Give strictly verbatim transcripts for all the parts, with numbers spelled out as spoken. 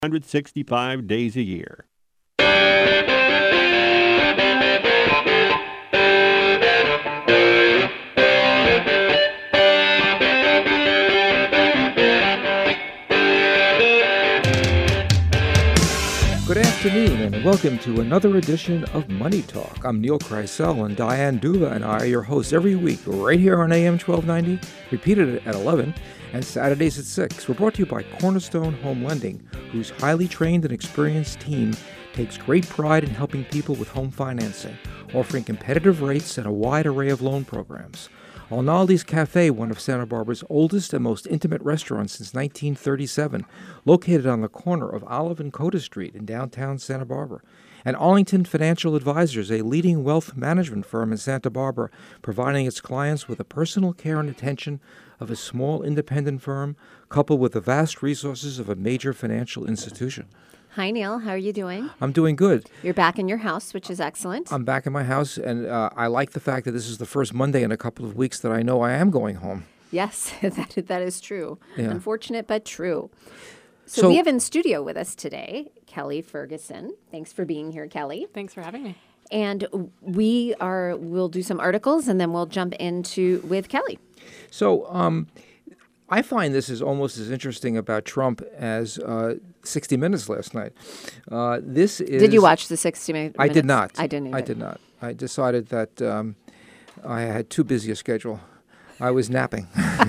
hundred sixty-five days a year. Good afternoon and welcome to another edition of Money Talk. I'm Neil Kreisel and Diane Duva and I are your hosts every week right here on A M twelve ninety, repeated at eleven, and Saturdays at six. We're brought to you by Cornerstone Home Lending, whose highly trained and experienced team takes great pride in helping people with home financing, offering competitive rates and a wide array of loan programs. Alnaldi's Cafe, one of Santa Barbara's oldest and most intimate restaurants since nineteen thirty-seven, located on the corner of Olive and Coda Street in downtown Santa Barbara. And Arlington Financial Advisors, a leading wealth management firm in Santa Barbara, providing its clients with the personal care and attention of a small independent firm, coupled with the vast resources of a major financial institution. Hi, Neil. How are you doing? I'm doing good. You're back in your house, which is excellent. I'm back in my house, and uh, I like the fact that this is the first Monday in a couple of weeks that I know I am going home. Yes, that that is true. Yeah. Unfortunate, but true. So, So- we have in studio with us today Kelly Ferguson. Thanks for being here, Kelly. Thanks for having me. And we are we'll do some articles, and then we'll jump into with Kelly. So um, I find this is almost as interesting about Trump as uh, sixty minutes last night. Uh, this is. Did you watch the sixty minutes? I did not. I didn't either. I did not. I decided that um, I had too busy a schedule. I was napping.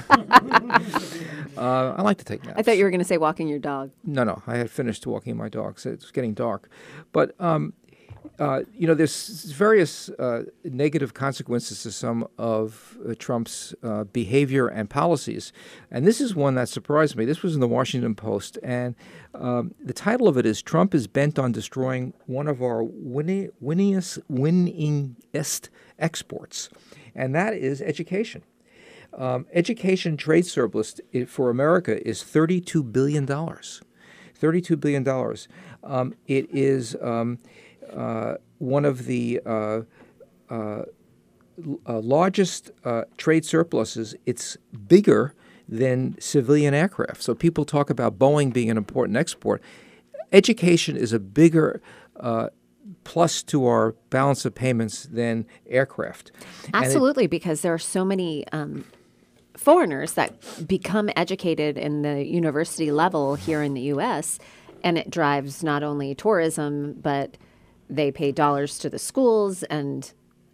uh, I like to take naps. I thought you were going to say walking your dog. No, no. I had finished walking my dog, so it's getting dark. But, um, uh, you know, there's various uh, negative consequences to some of uh, Trump's uh, behavior and policies. And this is one that surprised me. This was in the Washington Post. And um, the title of it is, Trump is bent on destroying one of our winning, winningest, winningest exports. And that is education. Um, education trade surplus i- for America is thirty-two billion dollars. thirty-two billion dollars. Um, it is um, uh, one of the uh, uh, l- uh, largest uh, trade surpluses. It's bigger than civilian aircraft. So people talk about Boeing being an important export. Education is a bigger uh, plus to our balance of payments than aircraft. And it- Absolutely, because there are so many um, foreigners that become educated in the university level here in the U S, and it drives not only tourism, but they pay dollars to the schools, and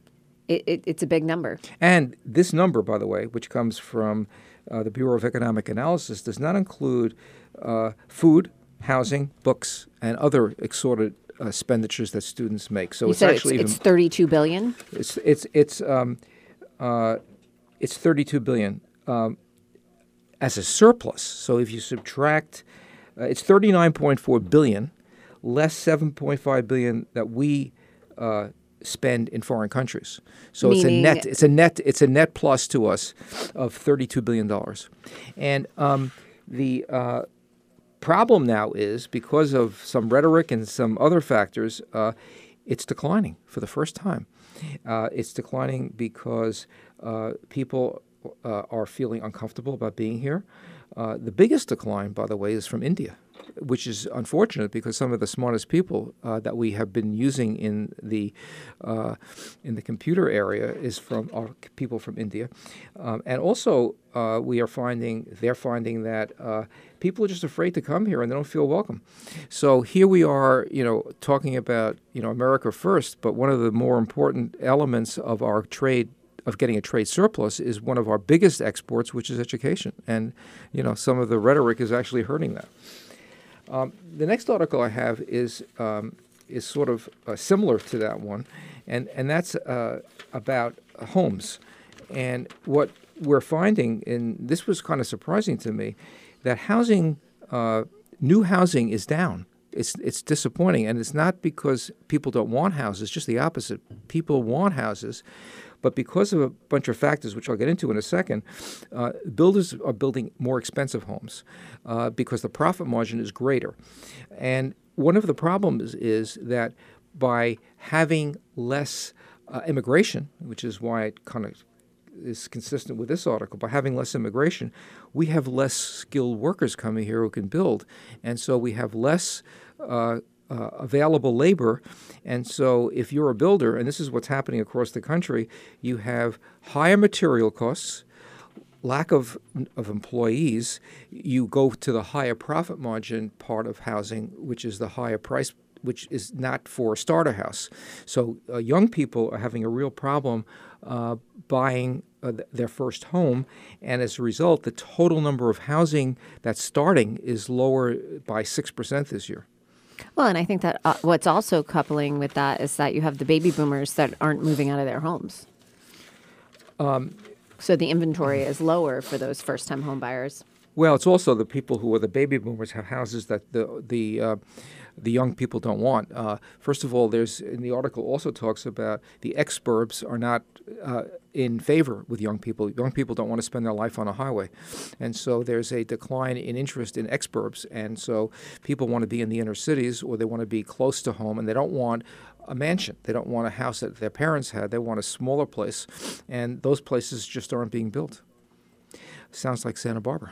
it, it, it's a big number. And this number, by the way, which comes from uh, the Bureau of Economic Analysis, does not include uh, food, housing, books, and other assorted uh, expenditures that students make. So You it's said actually it's, even it's thirty-two billion. it's it's it's um, uh, it's thirty-two billion um, as a surplus. So if you subtract, uh, it's thirty-nine point four billion less seven point five billion that we uh, spend in foreign countries. So it's a Meaning- net. It's a net. It's a net plus to us of thirty-two billion dollars, and um, the. Uh, problem now is, because of some rhetoric and some other factors, uh, it's declining for the first time. Uh, it's declining because uh, people uh, are feeling uncomfortable about being here. Uh, the biggest decline, by the way, is from India, which is unfortunate because some of the smartest people uh, that we have been using in the uh, in the computer area is from are people from India, um, and also uh, we are finding they're finding that uh, people are just afraid to come here and they don't feel welcome. So here we are, you know, talking about you know America first, but one of the more important elements of our trade. Of getting a trade surplus is one of our biggest exports, which is education. And, you know, some of the rhetoric is actually hurting that. Um, the next article I have is um, is sort of uh, similar to that one, and, and that's uh, about homes. And what we're finding, and this was kind of surprising to me, that housing, uh, new housing is down. It's it's disappointing, and it's not because people don't want houses, just the opposite. People want houses. But because of a bunch of factors, which I'll get into in a second, uh, builders are building more expensive homes uh, because the profit margin is greater. And one of the problems is that by having less uh, immigration, which is why it kind of is consistent with this article. By having less immigration, we have less skilled workers coming here who can build, and so we have less uh, uh, available labor. And so if you're a builder, and this is what's happening across the country, you have higher material costs, lack of of employees. You go to the higher profit margin part of housing, which is the higher price, which is not for a starter house. So uh, young people are having a real problem uh, buying uh, th- their first home, and as a result, the total number of housing that's starting is lower by six percent this year. Well, and I think that uh, what's also coupling with that is that you have the baby boomers that aren't moving out of their homes. Um, so the inventory is lower for those first-time home buyers. Well, it's also the people who are the baby boomers have houses that the the uh, the young people don't want. Uh, first of all, there's in the article also talks about the exurbs are not uh, in favor with young people. Young people don't want to spend their life on a highway, and so there's a decline in interest in exurbs, and so people want to be in the inner cities or they want to be close to home, and they don't want a mansion. They don't want a house that their parents had. They want a smaller place, and those places just aren't being built. Sounds like Santa Barbara.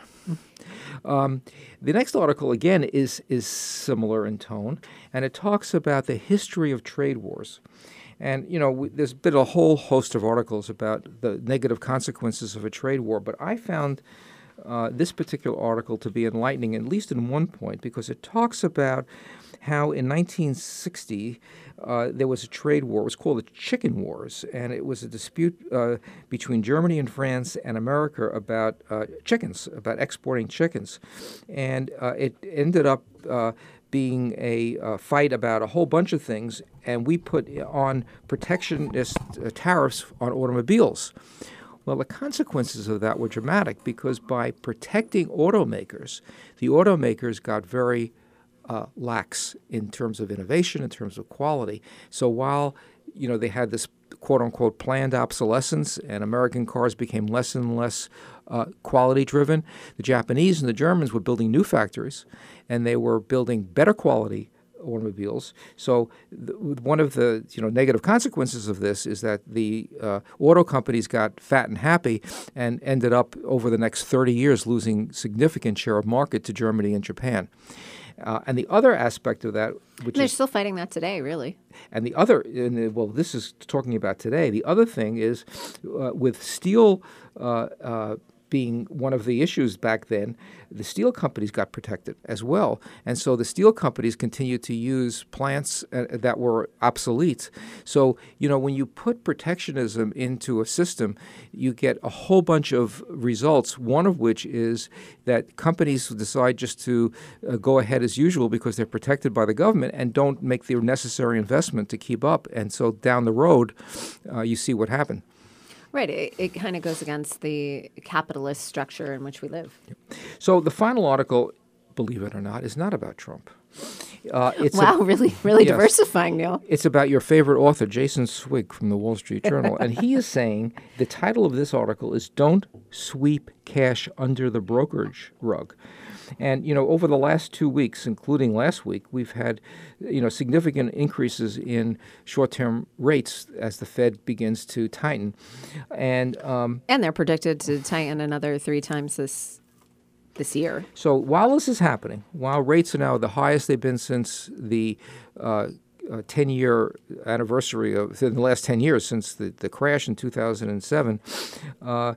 Um, the next article, again, is is similar in tone, and it talks about the history of trade wars. And, you know, we, there's been a whole host of articles about the negative consequences of a trade war, but I found uh, this particular article to be enlightening, at least in one point, because it talks about how in nineteen sixty uh, there was a trade war. It was called the Chicken Wars, and it was a dispute uh, between Germany and France and America about uh, chickens, about exporting chickens. And uh, it ended up uh, being a uh, fight about a whole bunch of things, and we put on protectionist uh, tariffs on automobiles. Well, the consequences of that were dramatic because by protecting automakers, the automakers got very uh, lax in terms of innovation, in terms of quality. So while, you know, they had this quote-unquote planned obsolescence and American cars became less and less uh, quality-driven, the Japanese and the Germans were building new factories, and they were building better quality automobiles. So th- one of the you know negative consequences of this is that the uh, auto companies got fat and happy and ended up over the next thirty years losing significant share of market to Germany and Japan. Uh, and the other aspect of that, which They're is still fighting that today, really. and the other, and the, well, this is talking about today. The other thing is uh, with steel uh, uh, being one of the issues back then, the steel companies got protected as well. And so the steel companies continued to use plants uh, that were obsolete. So, you know, when you put protectionism into a system, you get a whole bunch of results, one of which is that companies decide just to uh, go ahead as usual because they're protected by the government and don't make the necessary investment to keep up. And so down the road, uh, you see what happened. Right. It, it kind of goes against the capitalist structure in which we live. So the final article, believe it or not, is not about Trump. Uh, it's wow, a, really, really yes, diversifying, Neil. It's about your favorite author, Jason Swig from the Wall Street Journal. And he is saying the title of this article is Don't Sweep Cash Under the Brokerage Rug. And, you know, over the last two weeks, including last week, we've had, you know, significant increases in short-term rates as the Fed begins to tighten. And um, and they're predicted to tighten another three times this this year. So while this is happening, while rates are now the highest they've been since the uh, uh, ten-year anniversary of in the last ten years since the, the crash in two thousand seven, uh,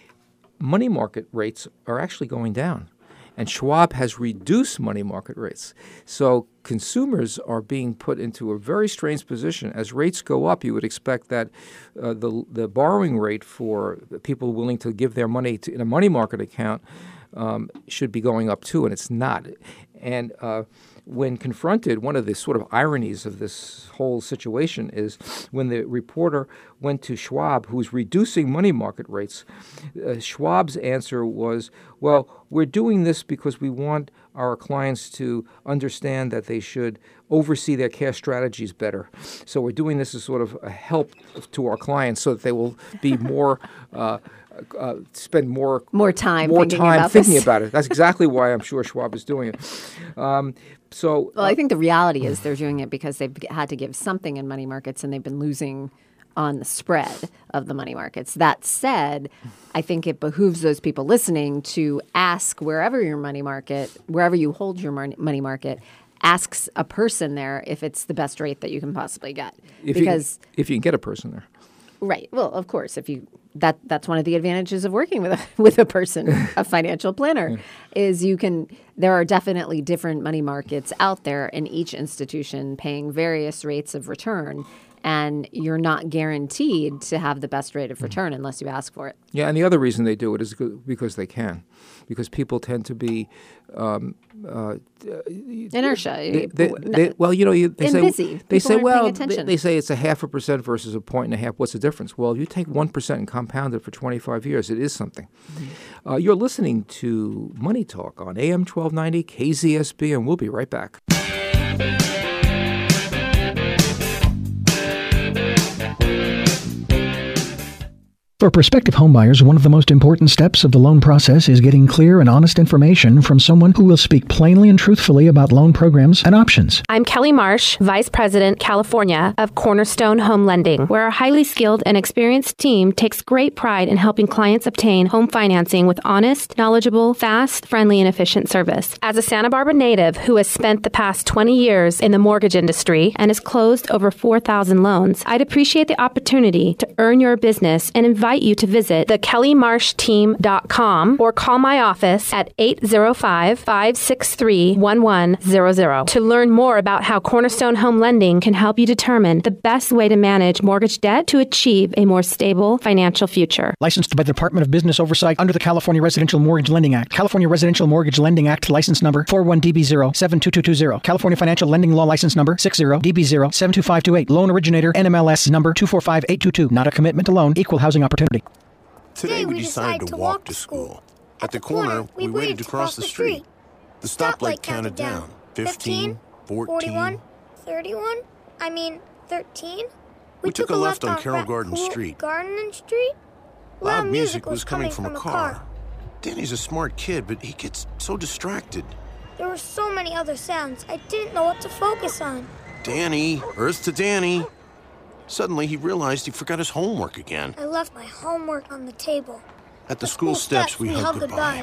money market rates are actually going down. And Schwab has reduced money market rates. So consumers are being put into a very strange position. As rates go up, you would expect that uh, the the borrowing rate for people willing to give their money to, in a money market account um, should be going up too, and it's not. And uh, when confronted, one of the sort of ironies of this whole situation is when the reporter went to Schwab, who's reducing money market rates, uh, Schwab's answer was, well, we're doing this because we want our clients to understand that they should oversee their cash strategies better. So we're doing this as sort of a help to our clients so that they will be more uh, Uh, spend more more time more thinking, time about, thinking this. about it. That's exactly why I'm sure Schwab is doing it. Um, so, well, I think the reality is they're doing it because they've had to give something in money markets, and they've been losing on the spread of the money markets. That said, I think it behooves those people listening to ask wherever your money market, wherever you hold your money market, asks a person there if it's the best rate that you can possibly get. If because you, if you can get a person there. Right. Well, of course, if you that that's one of the advantages of working with a, with a person, a financial planner, yeah. is you can. There are definitely different money markets out there, in each institution paying various rates of return, and you're not guaranteed to have the best rate of return unless you ask for it. Yeah, and the other reason they do it is because they can, because people tend to be um, uh, inertia. They, they, they, well, you know, you, they say busy. they people say well, they, they say it's a half a percent versus a point and a half. What's the difference? Well, if you take one percent and compound it for twenty-five years, it is something. Mm-hmm. Uh, you're listening to Money Talk on A M twelve ninety K Z S B, and we'll be right back. For prospective homebuyers, one of the most important steps of the loan process is getting clear and honest information from someone who will speak plainly and truthfully about loan programs and options. I'm Kelly Marsh, Vice President, California of Cornerstone Home Lending, where our highly skilled and experienced team takes great pride in helping clients obtain home financing with honest, knowledgeable, fast, friendly, and efficient service. As a Santa Barbara native who has spent the past twenty years in the mortgage industry and has closed over four thousand loans, I'd appreciate the opportunity to earn your business and invite you to visit the kelly marsh team dot com or call my office at eight zero five, five six three, one one zero zero to learn more about how Cornerstone Home Lending can help you determine the best way to manage mortgage debt to achieve a more stable financial future. Licensed by the Department of Business Oversight under the California Residential Mortgage Lending Act. California Residential Mortgage Lending Act license number four one D B zero seven two two two zero. California Financial Lending Law license number six zero D B zero seven two five two eight. Loan originator N M L S number two four five eight two two. Not a commitment to loan. Equal housing opportunity. Today we decided to walk to school. At the corner, we waited to cross the street. The stoplight counted down. fifteen, fourteen, thirty-one, I mean, thirteen. We took a left on Carroll Garden Street. Garden Street? Loud music was coming from a car. Danny's a smart kid, but he gets so distracted. There were so many other sounds, I didn't know what to focus on. Danny, Earth to Danny. Suddenly, he realized he forgot his homework again. I left my homework on the table. At the school steps, we hugged goodbye.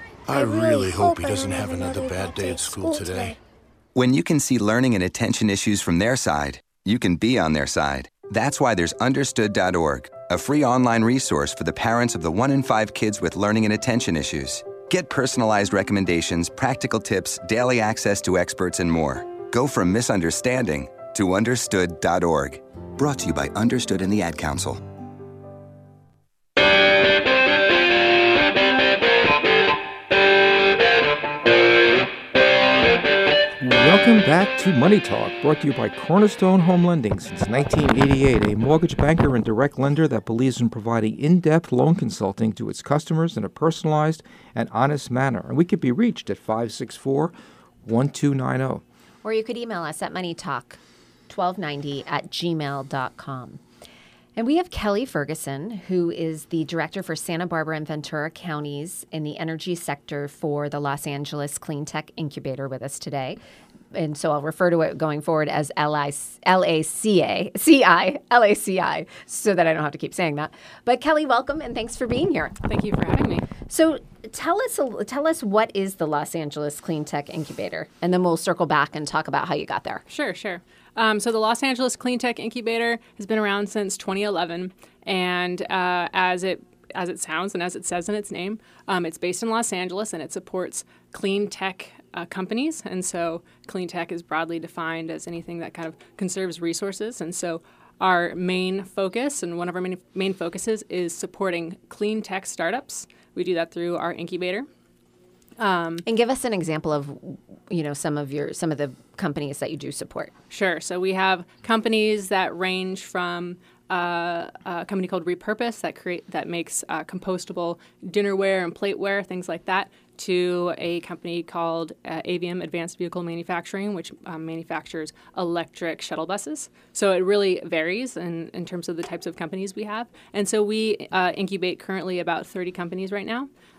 I really hope he doesn't have another bad day at school today. When you can see learning and attention issues from their side, you can be on their side. That's why there's understood dot org, a free online resource for the parents of the one in five kids with learning and attention issues. Get personalized recommendations, practical tips, daily access to experts, and more. Go from misunderstanding to understood dot org. Brought to you by Understood and the Ad Council. Welcome back to Money Talk, brought to you by Cornerstone Home Lending. Since nineteen eighty-eight, a mortgage banker and direct lender that believes in providing in-depth loan consulting to its customers in a personalized and honest manner. And we could be reached at five six four, one two nine zero. Or you could email us at moneytalk twelve ninety at gmail dot com. And we have Kelly Ferguson, who is the director for Santa Barbara and Ventura counties in the energy sector for the Los Angeles Clean Tech Incubator with us today. And so I'll refer to it going forward as L A C A, C I, L A C I, so that I don't have to keep saying that. But Kelly, welcome, and thanks for being here. Thank you for having me. So tell us, tell us what is the Los Angeles Clean Tech Incubator, and then we'll circle back and talk about how you got there. Sure, sure. Um, so the Los Angeles Clean Tech Incubator has been around since twenty eleven, and uh, as it as it sounds and as it says in its name, um, it's based in Los Angeles, and it supports clean tech uh, companies. And so clean tech is broadly defined as anything that kind of conserves resources. And so our main focus, and one of our main, main focuses, is supporting clean tech startups. We do that through our incubator. Um, and give us an example of, you know, some of your some of the companies that you do support. Sure. So we have companies that range from uh, a company called Repurpose that create that makes uh, compostable dinnerware and plateware, things like that, to a company called uh, Avium Advanced Vehicle Manufacturing, which um, manufactures electric shuttle buses. So it really varies in, in terms of the types of companies we have. And so we uh, incubate currently about thirty companies right now.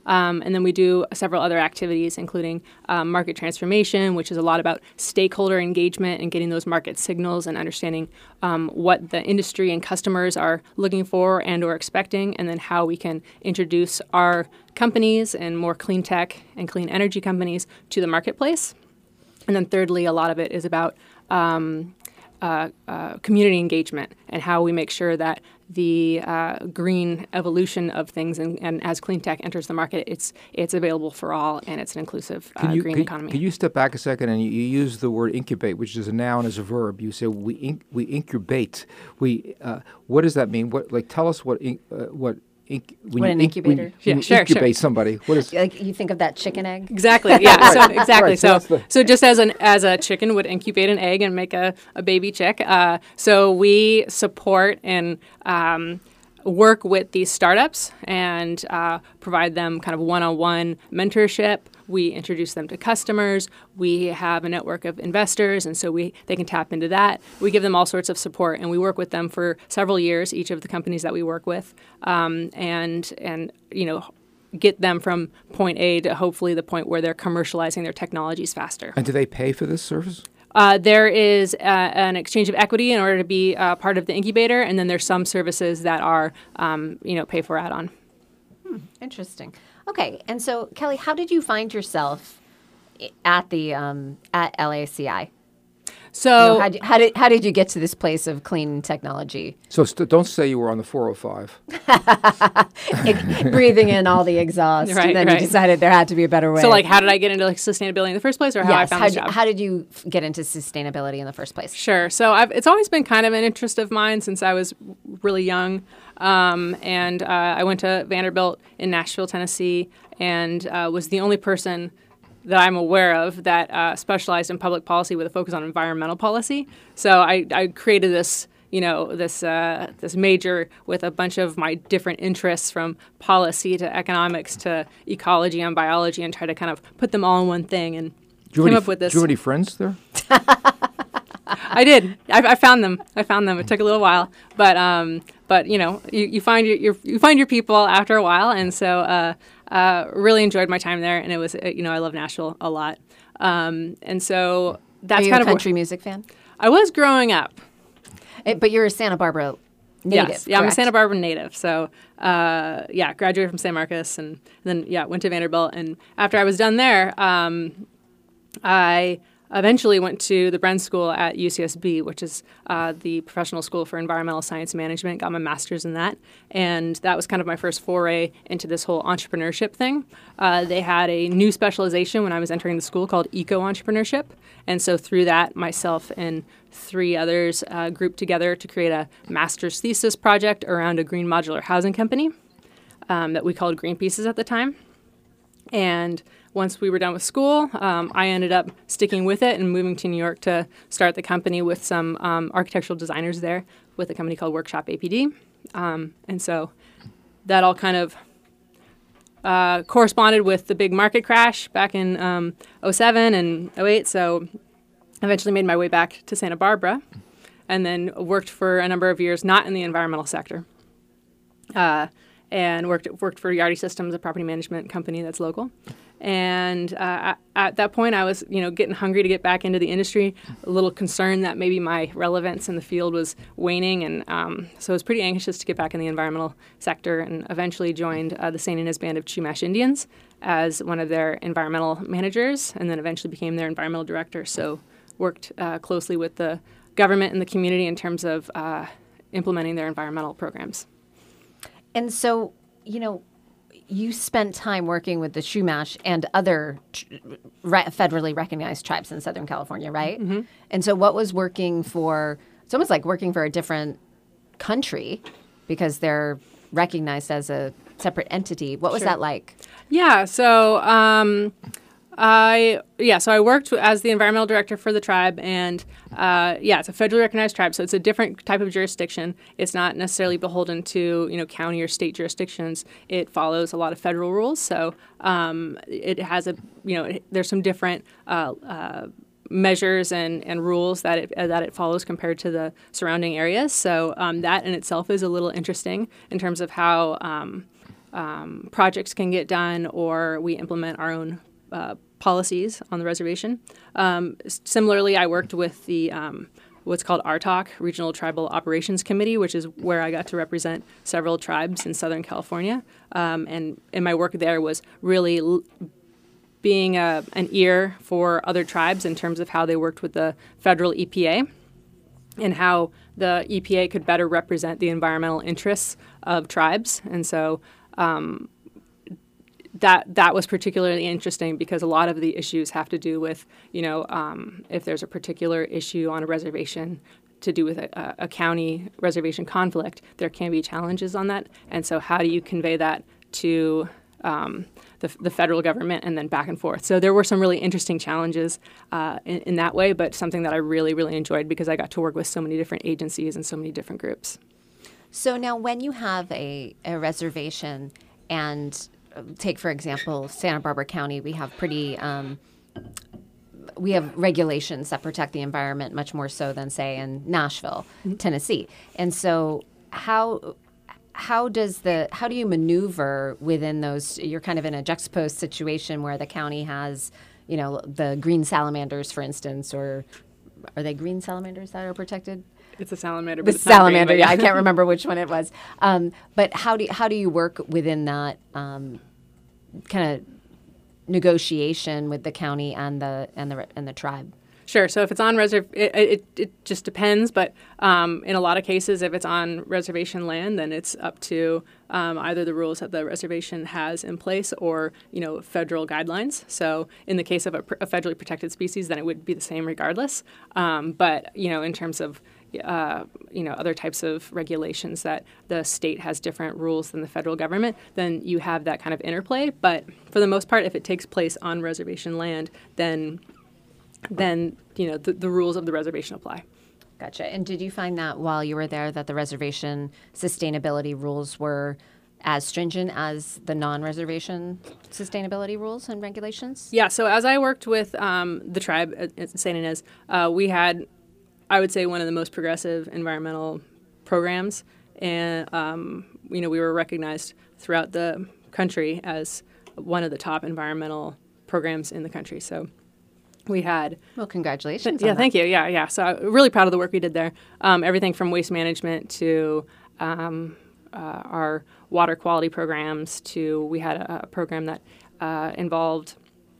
Um, and then we do several other activities, including um, market transformation, which is a lot about stakeholder engagement and getting those market signals and understanding um, what the industry and customers are looking for and or expecting, and then how we can introduce our companies and more clean tech and clean energy companies to the marketplace. And then thirdly, a lot of it is about um, uh, uh, community engagement and how we make sure that the uh, green evolution of things and, and as clean tech enters the market, it's it's available for all and it's an inclusive uh, you, green can, economy. Can you step back a second and you, you use the word incubate, which is a noun as a verb. You say we inc- we incubate. We uh, what does that mean? What like tell us what in, uh, what. Inc- when what you an inc- incubator? When you, Yeah, when you sure, incubate sure. somebody. What is Like you think of that chicken egg? Exactly. Yeah. So exactly. Right, so so that's the- so just as an as a chicken would incubate an egg and make a, a baby chick. Uh, so we support and um, work with these startups and uh, provide them kind of one-on-one mentorship. We introduce them to customers. We have a network of investors, and so we they can tap into that. We give them all sorts of support, and we work with them for several years. Each of the companies that we work with, um, and and you know, get them from point A to hopefully the point where they're commercializing their technologies faster. and do they pay for this service? Uh, there is uh, an exchange of equity in order to be uh, part of the incubator, and then there's some services that are um, you know pay for add-on. Interesting. Okay, and so Kelly, how did you find yourself i- at the um, at L A C I? So You know, how, did, how did how did you get to this place of clean technology? So st- don't say you were on the four oh five. Breathing in all the exhaust, Right, and then right. you decided there had to be a better way. so like, how did I get into like sustainability in the first place, or how I yes, found how, this did- job? how did you f- get into sustainability in the first place? Sure. So I've, it's always been kind of an interest of mine since I was really young. Um, and uh, I went to Vanderbilt in Nashville, Tennessee, and uh, was the only person that I'm aware of that uh, specialized in public policy with a focus on environmental policy. So I, I created this, you know, this uh, this major with a bunch of my different interests, from policy to economics to ecology and biology, and try to kind of put them all in one thing and Do you came have up any, with this. Do you have any friends there? I did. I, I found them. I found them. It took a little while, but um, but you know, you, you find your, your you find your people after a while, and so uh, uh, really enjoyed my time there, and it was uh, you know I love Nashville a lot, um, and so that's Are you kind a of where- country music fan? I was growing up. Eh, but you're a Santa Barbara native. Yes, yeah, I'm a correct? Santa Barbara native. So uh, yeah, graduated from San Marcos, and then yeah, went to Vanderbilt, and after I was done there, um, I eventually went to the Bren School at U C S B, which is uh, the Professional School for Environmental Science Management. Got my master's in that, and that was kind of my first foray into this whole entrepreneurship thing. Uh, they had a new specialization when I was entering the school called eco-entrepreneurship, and so through that, myself and three others uh, grouped together to create a master's thesis project around a green modular housing company um, that we called Green Pieces at the time. And once we were done with school, um, I ended up sticking with it and moving to New York to start the company with some um, architectural designers there with a company called Workshop A P D. Um, and so that all kind of uh, corresponded with the big market crash back in um, oh seven and oh eight. So eventually made my way back to Santa Barbara and then worked for a number of years not in the environmental sector. Uh, and worked worked for Yardi Systems, a property management company that's local. And uh, at that point, I was, you know, getting hungry to get back into the industry, a little concerned that maybe my relevance in the field was waning. And um, so I was pretty anxious to get back in the environmental sector, and eventually joined uh, the Saint Ynez Band of Chumash Indians as one of their environmental managers, and then eventually became their environmental director. So worked uh, closely with the government and the community in terms of uh, implementing their environmental programs. And so, you know, you spent time working with the Chumash and other tr- re- federally recognized tribes in Southern California, right? Mm-hmm. And so what was working for, it's almost like working for a different country because they're recognized as a separate entity. What was Sure. that like? Yeah, so um, I yeah, so I worked as the environmental director for the tribe, and uh, yeah, it's a federally recognized tribe, so it's a different type of jurisdiction. It's not necessarily beholden to you know county or state jurisdictions. It follows a lot of federal rules, so um, it has a you know it, there's some different uh, uh, measures and, and rules that it uh, that it follows compared to the surrounding areas. So um, that in itself is a little interesting in terms of how. Um, um, projects can get done, or we implement our own uh, policies on the reservation. Um, similarly, I worked with the um, what's called R T O C, Regional Tribal Operations Committee, which is where I got to represent several tribes in Southern California. Um, and, and my work there was really l- being a, an ear for other tribes in terms of how they worked with the federal E P A and how the E P A could better represent the environmental interests of tribes. And so um, that that was particularly interesting because a lot of the issues have to do with, you know, um, if there's a particular issue on a reservation to do with a, a county reservation conflict, there can be challenges on that. And so how do you convey that to um, the, the federal government and then back and forth? So there were some really interesting challenges uh, in, in that way, but something that I really, really enjoyed because I got to work with so many different agencies and so many different groups. So now when you have a, a reservation and take, for example, Santa Barbara County, we have pretty, um, we have regulations that protect the environment much more so than, say, in Nashville, mm-hmm. Tennessee. And so how how does the how do you maneuver within those? You're kind of in a juxtaposed situation where the county has, you know, the green salamanders, for instance, or are they green salamanders that are protected? It's a salamander. The but it's salamander, not green, yeah. I can't remember which one it was. Um, but how do you, how do you work within that um, kind of negotiation with the county and the and the and the tribe? Sure. So if it's on reserv, it, it, it just depends. But um, in a lot of cases, if it's on reservation land, then it's up to um, either the rules that the reservation has in place or, you know, federal guidelines. So in the case of a, a federally protected species, then it would be the same regardless. Um, but, you know, in terms of Uh, you know, other types of regulations that the state has different rules than the federal government, then you have that kind of interplay. But for the most part, if it takes place on reservation land, then, then you know, the, the rules of the reservation apply. Gotcha. And did you find that while you were there that the reservation sustainability rules were as stringent as the non-reservation sustainability rules and regulations? Yeah. So as I worked with um, the tribe at Saint Ynez, uh, we had, I would say, one of the most progressive environmental programs. And, um, you know, we were recognized throughout the country as one of the top environmental programs in the country. So we had... Well, congratulations. Th- yeah, on thank that. you. Yeah, yeah. So I'm really proud of the work we did there. Um, everything from waste management to um, uh, our water quality programs to we had a, a program that uh, involved...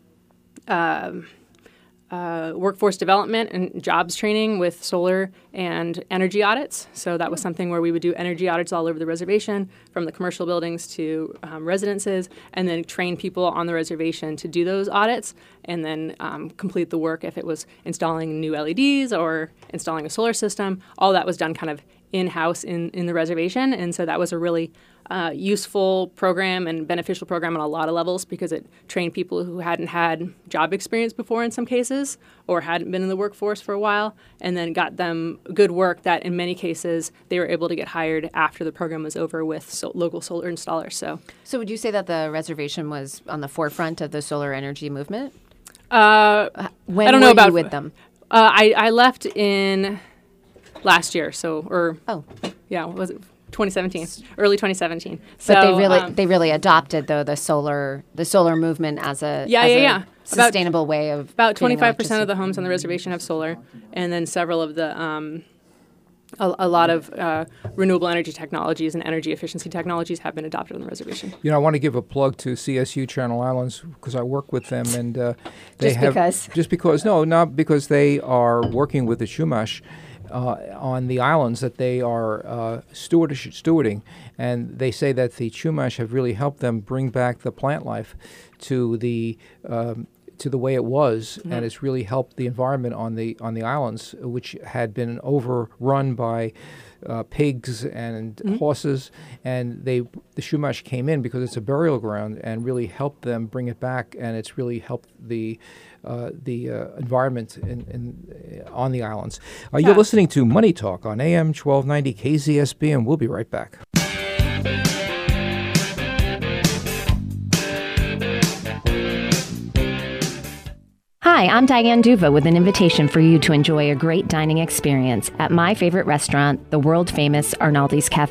Um, Uh, workforce development and jobs training with solar and energy audits. So that was something where we would do energy audits all over the reservation, from the commercial buildings to um, residences, and then train people on the reservation to do those audits and then um, complete the work if it was installing new L E Ds or installing a solar system. All that was done kind of in-house in, in the reservation. And so that was a really uh, useful program and beneficial program on a lot of levels because it trained people who hadn't had job experience before in some cases or hadn't been in the workforce for a while, and then got them good work that in many cases they were able to get hired after the program was over with so- local solar installers. So, so would you say that the reservation was on the forefront of the solar energy movement? Uh, when I don't were know about you with them? Uh, I, I left in last year, so or oh yeah, was it twenty seventeen, early twenty seventeen? So, but they really um, they really adopted though the solar the solar movement as a yeah as yeah a yeah sustainable about, way of about twenty-five percent electricity. of the homes on the reservation have solar, and then several of the um, a, a lot of uh, renewable energy technologies and energy efficiency technologies have been adopted on the reservation. You know, I want to give a plug to C S U Channel Islands because I work with them, and uh, they just have because just because no, not because they are working with the Chumash uh, on the islands that they are uh, stewardish, stewarding, and they say that the Chumash have really helped them bring back the plant life to the um, to the way it was, mm-hmm. and it's really helped the environment on the on the islands, which had been overrun by uh, pigs and mm-hmm. horses, and they the Chumash came in because it's a burial ground and really helped them bring it back, and it's really helped the uh, the uh, environment in, in uh, on the islands. Uh, yeah. You're listening to Money Talk on A M twelve ninety K Z S B, and we'll be right back. Hi, I'm Diane Duva with an invitation for you to enjoy a great dining experience at my favorite restaurant, the world-famous Arnaldi's Cafe.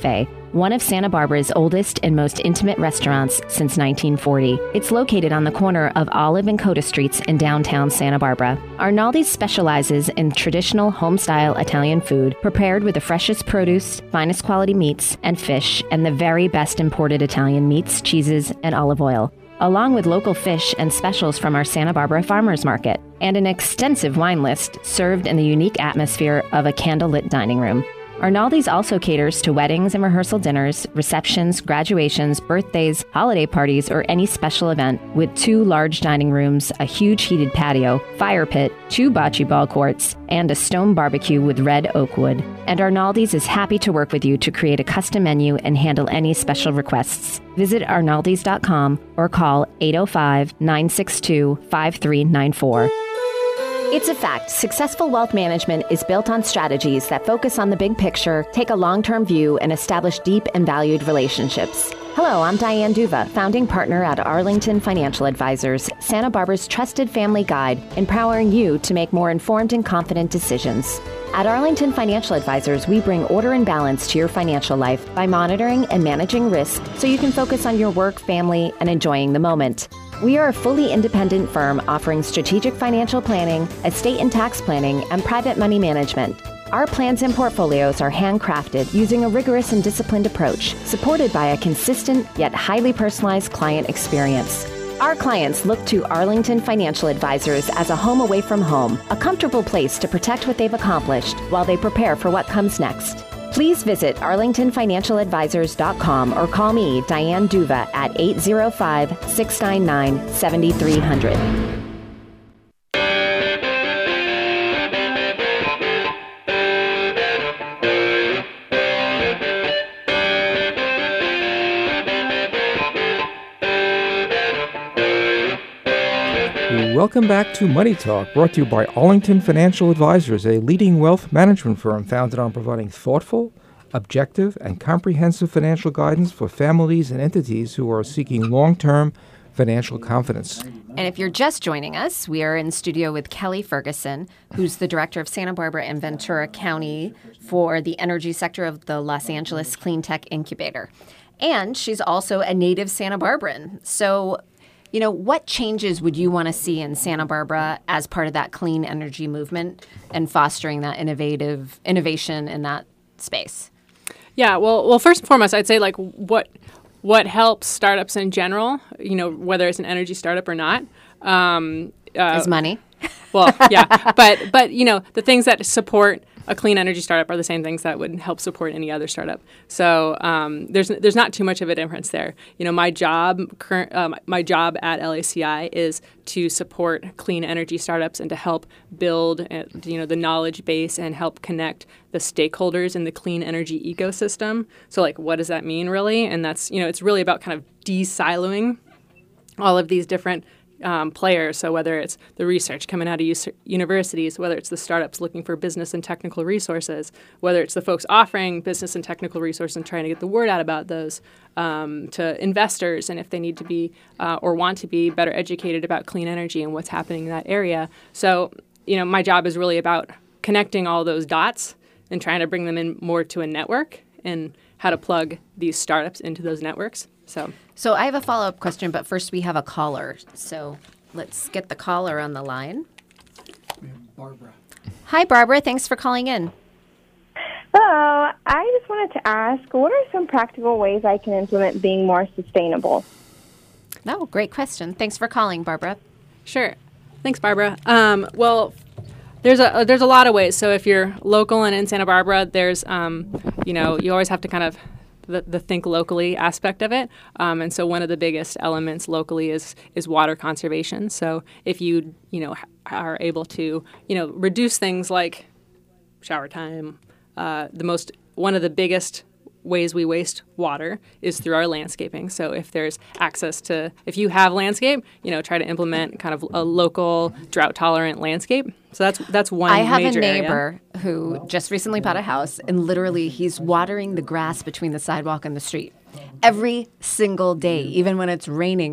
one of Santa Barbara's oldest and most intimate restaurants since nineteen forty. It's located on the corner of Olive and Coda Streets in downtown Santa Barbara. Arnaldi's specializes in traditional home-style Italian food prepared with the freshest produce, finest quality meats and fish, and the very best imported Italian meats, cheeses, and olive oil, along with local fish and specials from our Santa Barbara Farmers Market, and an extensive wine list served in the unique atmosphere of a candlelit dining room. Arnaldi's also caters to weddings and rehearsal dinners, receptions, graduations, birthdays, holiday parties, or any special event, with two large dining rooms, a huge heated patio, fire pit, two bocce ball courts, and a stone barbecue with red oak wood. And Arnaldi's is happy to work with you to create a custom menu and handle any special requests. Visit arnaldis dot com or call eight oh five, nine six two, five three nine four. It's a fact. Successful wealth management is built on strategies that focus on the big picture, take a long-term view, and establish deep and valued relationships. Hello, I'm Diane Duva, founding partner at Arlington Financial Advisors, Santa Barbara's trusted family guide, empowering you to make more informed and confident decisions. At Arlington Financial Advisors, we bring order and balance to your financial life by monitoring and managing risk so you can focus on your work, family, and enjoying the moment. We are a fully independent firm offering strategic financial planning, estate and tax planning, and private money management. Our plans and portfolios are handcrafted using a rigorous and disciplined approach, supported by a consistent yet highly personalized client experience. Our clients look to Arlington Financial Advisors as a home away from home, a comfortable place to protect what they've accomplished while they prepare for what comes next. Please visit arlington financial advisors dot com or call me, Diane Duva, at eight oh five, six nine nine, seven three zero zero. Welcome back to Money Talk, brought to you by Arlington Financial Advisors, a leading wealth management firm founded on providing thoughtful, objective, and comprehensive financial guidance for families and entities who are seeking long-term financial confidence. And if you're just joining us, we are in studio with Kelly Ferguson, who's the director of Santa Barbara and Ventura County for the energy sector of the Los Angeles Clean Tech Incubator. And she's also a native Santa Barbaran. So, you know, what changes would you want to see in Santa Barbara as part of that clean energy movement and fostering that innovative innovation in that space? Yeah, well, well, first and foremost, I'd say like what what helps startups in general, you know, whether it's an energy startup or not, um, uh, is money. Well, yeah, but but you know, the things that support a clean energy startup are the same things that would help support any other startup. So um, there's there's not too much of a difference there. You know, my job current um, my job at L A C I is to support clean energy startups and to help build uh, you know the knowledge base and help connect the stakeholders in the clean energy ecosystem. So like, what does that mean really? And that's you know it's really about kind of de-siloing all of these different Um, players. So whether it's the research coming out of us- universities, whether it's the startups looking for business and technical resources, whether it's the folks offering business and technical resources and trying to get the word out about those um, to investors, and if they need to be uh, or want to be better educated about clean energy and what's happening in that area. So, you know, my job is really about connecting all those dots and trying to bring them in more to a network and how to plug these startups into those networks. So, so I have a follow-up question, but first we have a caller. So let's get the caller on the line. Barbara. Hi, Barbara. Thanks for calling in. Hello. I just wanted to ask, what are some practical ways I can implement being more sustainable? No, great question. Thanks for calling, Barbara. Sure. Thanks, Barbara. Um, well, there's a there's a lot of ways. So if you're local and in Santa Barbara, there's um, you know you always have to kind of The, the think locally aspect of it. Um, and so one of the biggest elements locally is is water conservation. So if you, you know, are able to, you know, reduce things like shower time, uh, the most, one of the biggest ways we waste water is through our landscaping. So if there's access to, if you have landscape, you know, try to implement kind of a local drought-tolerant landscape. So that's that's one I have major a neighbor area. who just recently bought a house, and literally he's watering the grass between the sidewalk and the street every single day, even when it's raining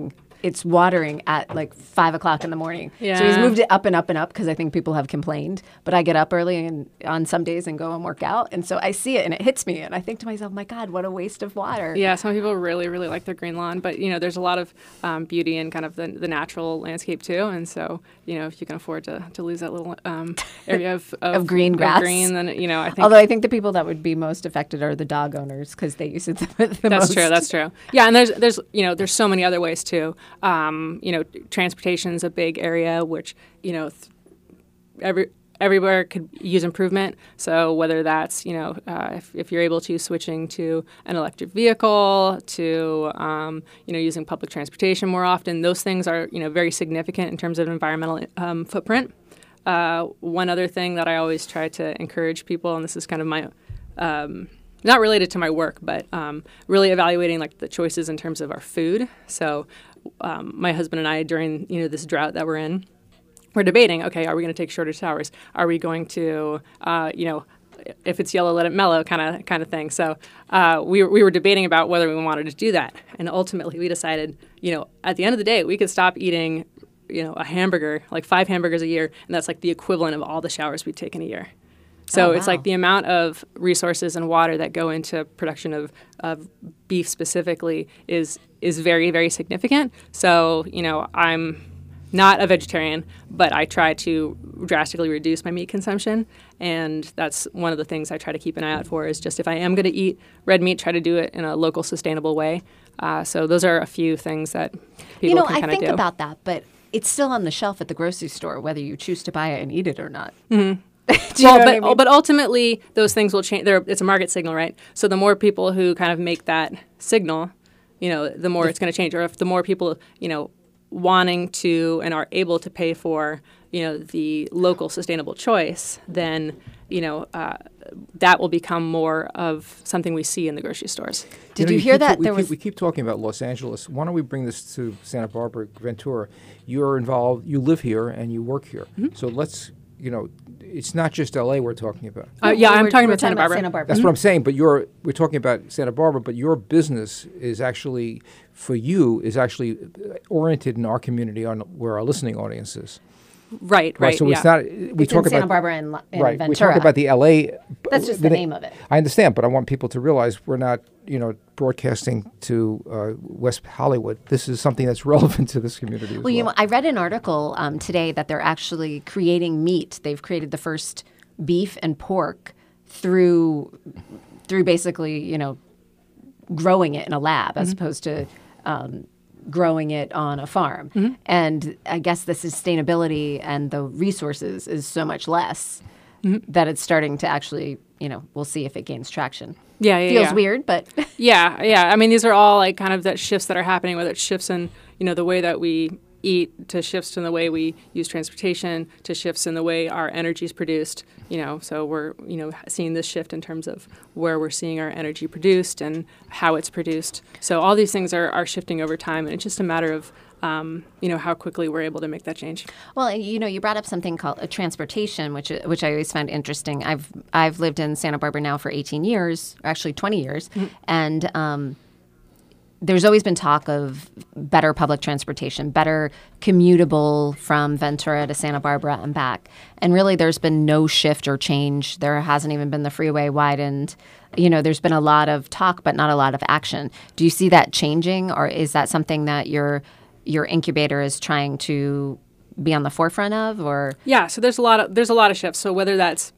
it's watering at like five o'clock in the morning. Yeah. So he's moved it up and up and up because I think people have complained. But I get up early and on some days and go and work out. And so I see it and it hits me. And I think to myself, my God, what a waste of water. Yeah, some people really, really like their green lawn. But, you know, there's a lot of um, beauty in kind of the, the natural landscape, too. And so, you know, if you can afford to, to lose that little um, area of, of, of green grass. Of green, then, you know, I think. Although I think the people that would be most affected are the dog owners because they use it the, the that's most. true. That's true. Yeah, and there's there's you know there's so many other ways too. Um, you know, transportation is a big area which you know th- every everywhere could use improvement. So whether that's you know uh, if if you're able to switching to an electric vehicle, to um, you know using public transportation more often, those things are you know very significant in terms of environmental um, footprint. Uh, one other thing that I always try to encourage people, and this is kind of my um, not related to my work, but um, really evaluating like the choices in terms of our food. So um, my husband and I, during you know this drought that we're in, we're debating, okay, are we going to take shorter showers? Are we going to, uh, you know, if it's yellow, let it mellow kind of kind of thing. So uh, we, we were debating about whether we wanted to do that. And ultimately we decided, you know, at the end of the day, we could stop eating, you know, a hamburger, like five hamburgers a year, and that's like the equivalent of all the showers we take in a year. So oh, it's wow. like the amount of resources and water that go into production of, of beef specifically is is very, very significant. So, you know, I'm not a vegetarian, but I try to drastically reduce my meat consumption. And that's one of the things I try to keep an eye out for is just if I am going to eat red meat, try to do it in a local, sustainable way. Uh, so those are a few things that people you know, can kind of do. I think about that, but it's still on the shelf at the grocery store, whether you choose to buy it and eat it or not. Mm-hmm. well, but, I mean? but ultimately, those things will change. They're, it's a market signal, right? So the more people who kind of make that signal, you know, the more it's going to change. Or if the more people, you know, wanting to and are able to pay for, you know, the local sustainable choice, then, you know, uh, that will become more of something we see in the grocery stores. Did you, know, you, you hear keep, that? We there keep, was we keep talking about Los Angeles. Why don't we bring this to Santa Barbara, Ventura? You're involved. You live here and you work here. Mm-hmm. So let's, you know, it's not just L A we're talking about. Uh, yeah, I'm we're, talking we're about Santa talking Barbara. Santa Barbara. That's Mm-hmm. what I'm saying. But you're we're talking about Santa Barbara. But your business is actually for you is actually oriented in our community on where our listening audience is. Right, right. Right. So yeah. it's not. We it's talk in Santa about Barbara and, and right. Ventura. We talk about the L A. That's just the, the name of it. I understand, but I want people to realize we're not, you know, broadcasting to uh, West Hollywood. This is something that's relevant to this community as well. Well, you know, I read an article um, today that they're actually creating meat. They've created the first beef and pork through through basically, you know, growing it in a lab mm-hmm. as opposed to um, growing it on a farm. Mm-hmm. And I guess the sustainability and the resources is so much less mm-hmm. that it's starting to actually, you know, we'll see if it gains traction. Yeah, yeah, Feels yeah. weird, but yeah, yeah. I mean, these are all like kind of that shifts that are happening, whether it's shifts in, you know, the way that we eat, to shifts in the way we use transportation, to shifts in the way our energy is produced, you know, so we're, you know, seeing this shift in terms of where we're seeing our energy produced and how it's produced. So all these things are, are shifting over time, and it's just a matter of, um, you know, how quickly we're able to make that change. Well, you know, you brought up something called uh, transportation, which which I always find interesting. I've I've lived in Santa Barbara now for eighteen years, actually twenty years, mm-hmm. and um, there's always been talk of better public transportation, better commutable from Ventura to Santa Barbara and back. And really, there's been no shift or change. There hasn't even been the freeway widened. You know, there's been a lot of talk, but not a lot of action. Do you see that changing, or is that something that your your incubator is trying to be on the forefront of? Or yeah, so there's a lot of there's a lot of shifts. So whether that's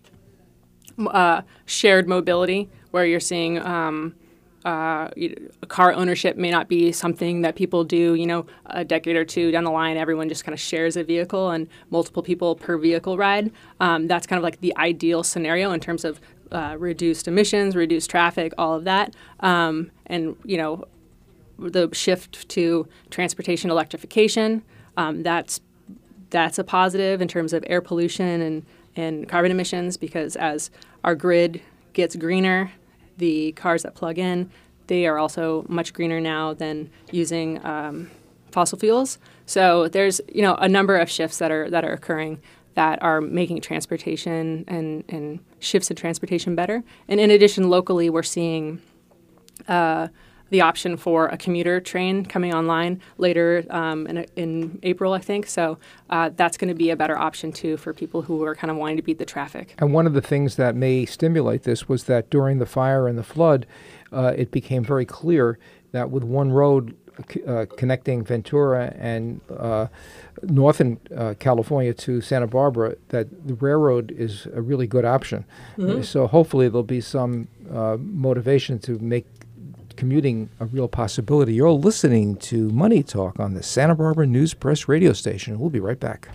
uh, shared mobility, where you're seeing um, Uh, car ownership may not be something that people do, you know, a decade or two down the line. Everyone just kind of shares a vehicle and multiple people per vehicle ride. Um, that's kind of like the ideal scenario in terms of uh, reduced emissions, reduced traffic, all of that. Um, and, you know, the shift to transportation electrification, um, that's that's a positive in terms of air pollution and, and carbon emissions, because as our grid gets greener, the cars that plug in, they are also much greener now than using um, fossil fuels. So there's, you know, a number of shifts that are that are occurring that are making transportation and, and shifts in transportation better. And in addition, locally, we're seeing uh, the option for a commuter train coming online later um, in, in April, I think. So uh, that's going to be a better option, too, for people who are kind of wanting to beat the traffic. And one of the things that may stimulate this was that during the fire and the flood, uh, it became very clear that with one road uh, connecting Ventura and uh, northern uh, California to Santa Barbara, that the railroad is a really good option. Mm-hmm. So hopefully there'll be some uh, motivation to make commuting a real possibility. You're listening to Money Talk on the Santa Barbara News Press radio station. We'll be right back.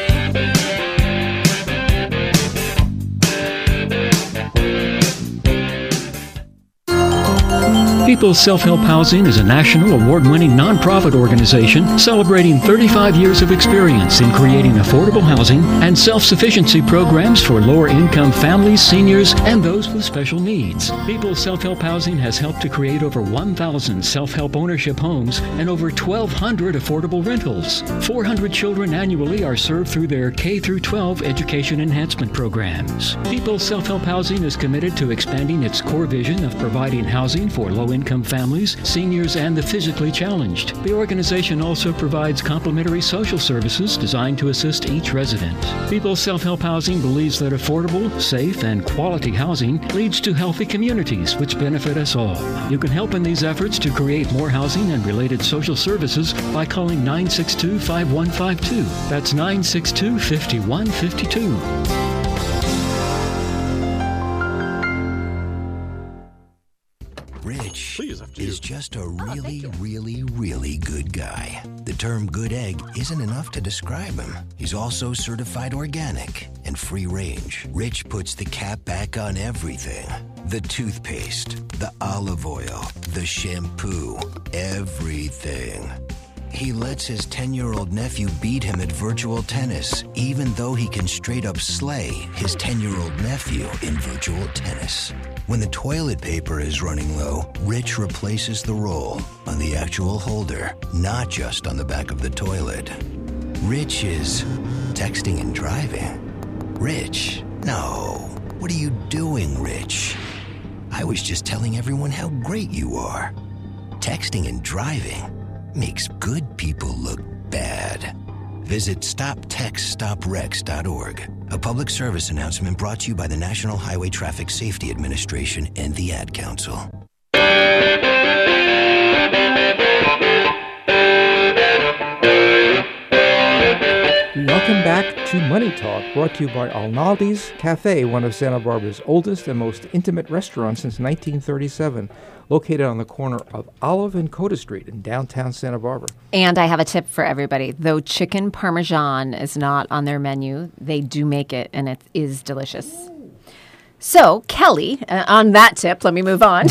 People's Self-Help Housing is a national award-winning nonprofit organization celebrating thirty-five years of experience in creating affordable housing and self-sufficiency programs for lower-income families, seniors, and those with special needs. People's Self-Help Housing has helped to create over one thousand self-help ownership homes and over twelve hundred affordable rentals. four hundred children annually are served through their K through twelve education enhancement programs. People's Self-Help Housing is committed to expanding its core vision of providing housing for low-income families, seniors, and the physically challenged. The organization also provides complimentary social services designed to assist each resident. People's Self-Help Housing believes that affordable, safe, and quality housing leads to healthy communities, which benefit us all. You can help in these efforts to create more housing and related social services by calling nine six two, five one five two. That's nine six two, five one five two. Rich is just a really, really, really good guy. The term good egg isn't enough to describe him. He's also certified organic and free range. Rich puts the cap back on everything. The toothpaste, the olive oil, the shampoo, everything. He lets his ten-year-old nephew beat him at virtual tennis, even though he can straight up slay his ten-year-old nephew in virtual tennis. When the toilet paper is running low, Rich replaces the roll on the actual holder, not just on the back of the toilet. Rich is texting and driving. Rich, no. What are you doing, Rich? I was just telling everyone how great you are. Texting and driving makes good people look bad. Visit stop text stop wrecks dot org. A public service announcement brought to you by the National Highway Traffic Safety Administration and the Ad Council. Welcome back to Money Talk, brought to you by Arnaldi's Cafe, one of Santa Barbara's oldest and most intimate restaurants since nineteen thirty-seven, located on the corner of Olive and Coda Street in downtown Santa Barbara. And I have a tip for everybody. Though chicken parmesan is not on their menu, they do make it, and it is delicious. So, Kelly, uh, on that tip, let me move on.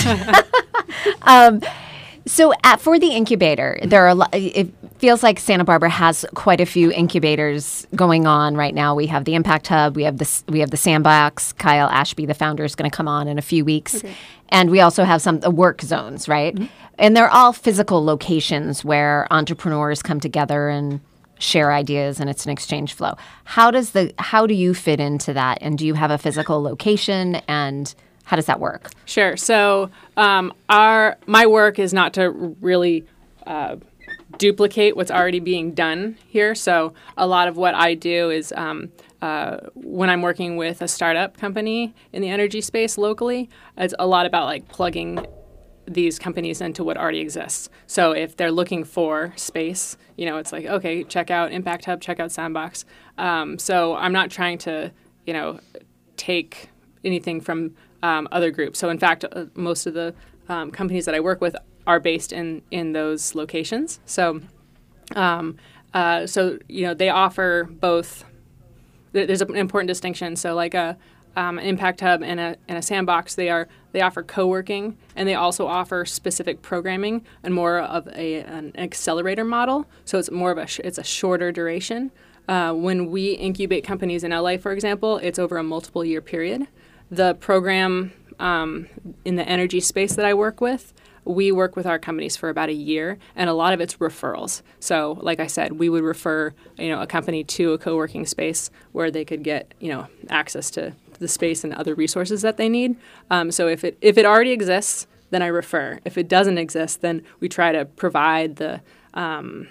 um, so, at, for the incubator, there are a lot. It feels like Santa Barbara has quite a few incubators going on right now. We have the Impact Hub, we have the we have the Sandbox. Kyle Ashby, the founder, is going to come on in a few weeks, okay. And we also have some uh, work zones, right? Mm-hmm. And they're all physical locations where entrepreneurs come together and share ideas, and it's an exchange flow. How does the how do you fit into that? And do you have a physical location, and how does that work? Sure. So um, our my work is not to really uh, duplicate what's already being done here. So a lot of what I do is um, uh, when I'm working with a startup company in the energy space locally, it's a lot about like plugging these companies into what already exists. So if they're looking for space, you know, it's like, okay, check out Impact Hub, check out Sandbox. Um, so I'm not trying to, you know, take anything from um, other groups. So in fact, uh, most of the um, companies that I work with are based in, in those locations. So, um, uh, so you know, they offer both. Th- there's an important distinction. So like a Um, an Impact Hub and a, and a Sandbox, they are they offer co-working, and they also offer specific programming and more of a, an accelerator model. So it's more of a sh- it's a shorter duration. Uh, when we incubate companies in L A, for example, it's over a multiple year period. The program um, in the energy space that I work with, we work with our companies for about a year, and a lot of it's referrals. So, like I said, we would refer, you know, a company to a co-working space where they could get, you know, access to the space and other resources that they need. Um, so if it if it already exists, then I refer. If it doesn't exist, then we try to provide the um,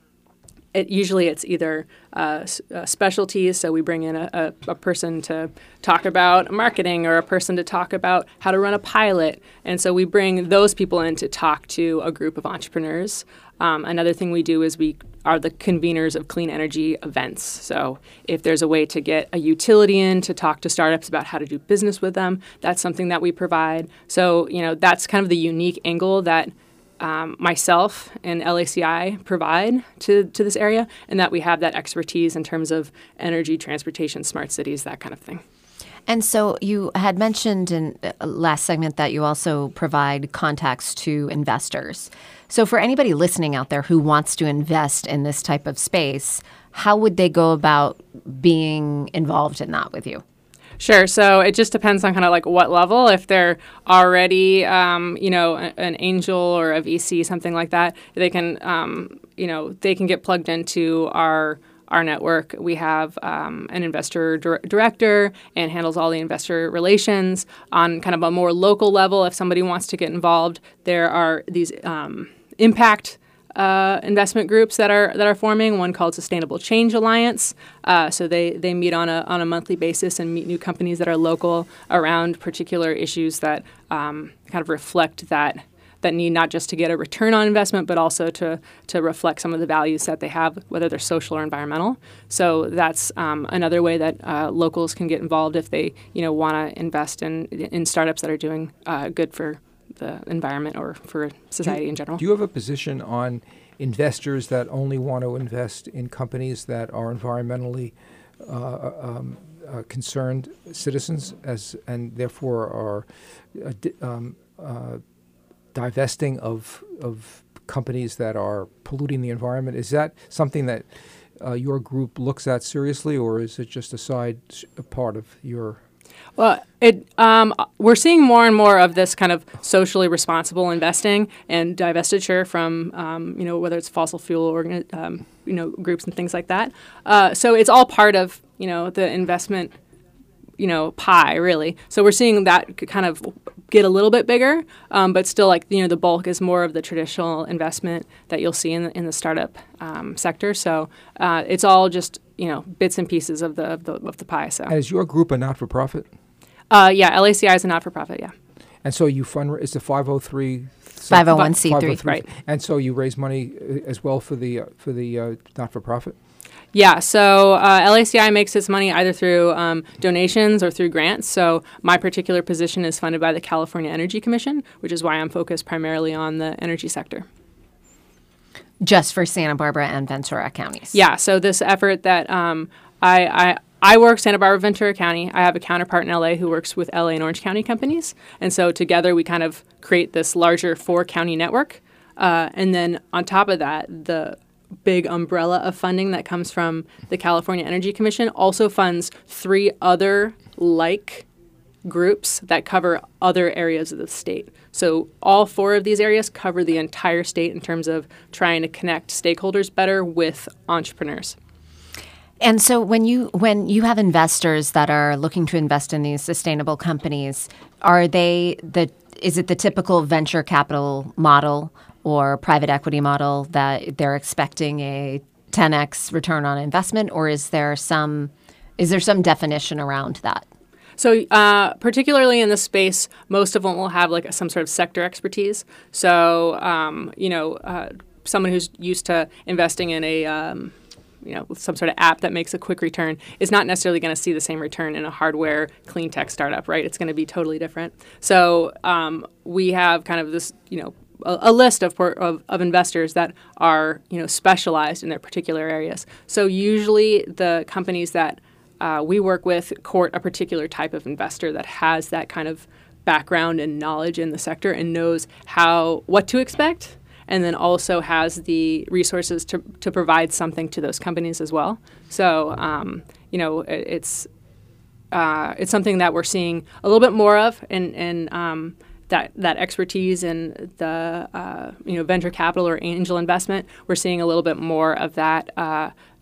It, usually it's either uh, s- uh, specialties, so we bring in a, a, a person to talk about marketing or a person to talk about how to run a pilot. And so we bring those people in to talk to a group of entrepreneurs. Um, another thing we do is we are the conveners of clean energy events. So if there's a way to get a utility in to talk to startups about how to do business with them, that's something that we provide. So, you know, that's kind of the unique angle that Um, myself and L A C I provide to, to this area, and that we have that expertise in terms of energy, transportation, smart cities, that kind of thing. And so you had mentioned in uh, last segment that you also provide contacts to investors. So for anybody listening out there who wants to invest in this type of space, how would they go about being involved in that with you? Sure. So it just depends on kind of like what level. If they're already, um, you know, a, an angel or a V C, something like that, they can, um, you know, they can get plugged into our our network. We have um, an investor dir- director and handles all the investor relations. On kind of a more local level, if somebody wants to get involved, there are these um, impact Uh, investment groups that are that are forming. One called Sustainable Change Alliance. Uh, so they they meet on a on a monthly basis and meet new companies that are local around particular issues that um, kind of reflect that that need not just to get a return on investment, but also to to reflect some of the values that they have, whether they're social or environmental. So that's um, another way that uh, locals can get involved if they you know want to invest in in startups that are doing uh, good for the environment or for society do, in general. Do you have a position on investors that only want to invest in companies that are environmentally uh, um, uh, concerned citizens, as and therefore are uh, di- um, uh, divesting of of companies that are polluting the environment? Is that something that uh, your group looks at seriously, or is it just a side a part of your? Well, it um, we're seeing more and more of this kind of socially responsible investing and divestiture from, um, you know, whether it's fossil fuel organi- um, you know, groups and things like that. Uh, so it's all part of, you know, the investment, you know, pie, really. So we're seeing that kind of get a little bit bigger, um, but still, like, you know, the bulk is more of the traditional investment that you'll see in the, in the startup um, sector. So uh, it's all just, you know, bits and pieces of the of the, of the pie. So is your group a not-for-profit? Uh, yeah, L A C I is a not-for-profit. Yeah. And so you fund it's a five oh three five oh one c three, right? And so you raise money uh, as well for the uh, for the uh, not-for-profit. Yeah, so uh, L A C I makes its money either through um, donations or through grants. So my particular position is funded by the California Energy Commission, which is why I'm focused primarily on the energy sector. Just for Santa Barbara and Ventura counties? Yeah, so this effort that um, I, I I work Santa Barbara, Ventura County. I have a counterpart in L A who works with L A and Orange County companies. And so together we kind of create this larger four-county network. Uh, and then on top of that, the big umbrella of funding that comes from the California Energy Commission also funds three other like groups that cover other areas of the state. So all four of these areas cover the entire state in terms of trying to connect stakeholders better with entrepreneurs. And so when you when you have investors that are looking to invest in these sustainable companies, are they the is it the typical venture capital model or private equity model that they're expecting a ten x return on investment, or is there some is there some definition around that? So uh, particularly in this space, most of them will have like some sort of sector expertise. So, um, you know, uh, someone who's used to investing in a, um, you know, some sort of app that makes a quick return is not necessarily going to see the same return in a hardware clean tech startup, right? It's going to be totally different. So um, we have kind of this, you know, a, a list of, of of investors that are, you know, specialized in their particular areas. So usually the companies that Uh, we work with court a particular type of investor that has that kind of background and knowledge in the sector and knows how what to expect, and then also has the resources to, to provide something to those companies as well. So, um, you know, it, it's uh, it's something that we're seeing a little bit more of, and and um, that that expertise in the uh, you know venture capital or angel investment. We're seeing a little bit more of that. Uh,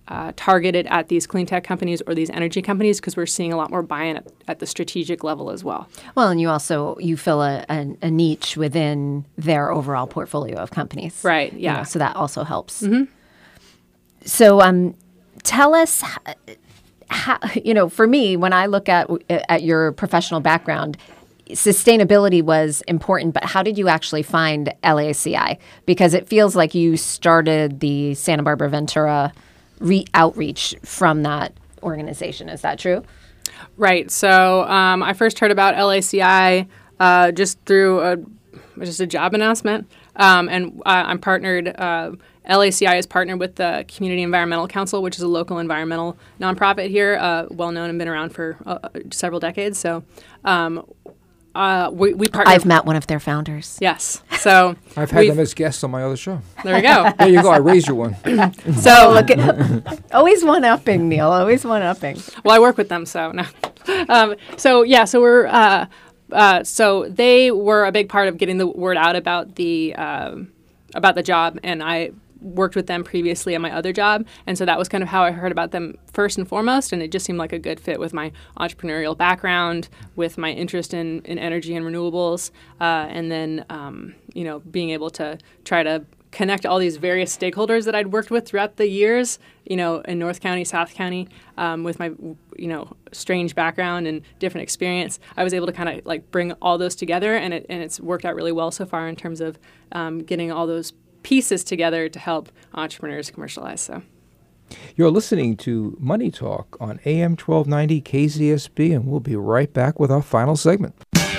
uh, targeted at these clean tech companies or these energy companies because we're seeing a lot more buy-in at, at the strategic level as well. Well, and you also you fill a, a, a niche within their overall portfolio of companies. Right, You yeah. know, so that also helps. Mm-hmm. So um, tell us, h- how, you know, for me, when I look at at your professional background, sustainability was important, but how did you actually find L A C I? Because it feels like you started the Santa Barbara Ventura re- outreach from that organization. Is that true? Right. So um, I first heard about L A C I uh, just through a, just a job announcement, um, and uh, I'm partnered. Uh, L A C I is partnered with the Community Environmental Council, which is a local environmental nonprofit here, uh, well known and been around for uh, several decades. So. Um, Uh, we, we partner. I've met one of their founders. Yes. So I've had them as guests on my other show. There you go. There you go. I raised you one. So look at always one upping, Neil. Always one upping. Well, I work with them, so no. um, so yeah, so we're uh, uh, so they were a big part of getting the word out about the um, about the job, and I worked with them previously at my other job, and so that was kind of how I heard about them first and foremost, and it just seemed like a good fit with my entrepreneurial background, with my interest in, in energy and renewables, uh, and then um, you know being able to try to connect all these various stakeholders that I'd worked with throughout the years, you know, in North County, South County, um, with my you know strange background and different experience. I was able to kind of like bring all those together, and it and it's worked out really well so far in terms of um, getting all those pieces together to help entrepreneurs commercialize. So, You're listening to Money Talk on A M twelve ninety K Z S B, and we'll be right back with our final segment.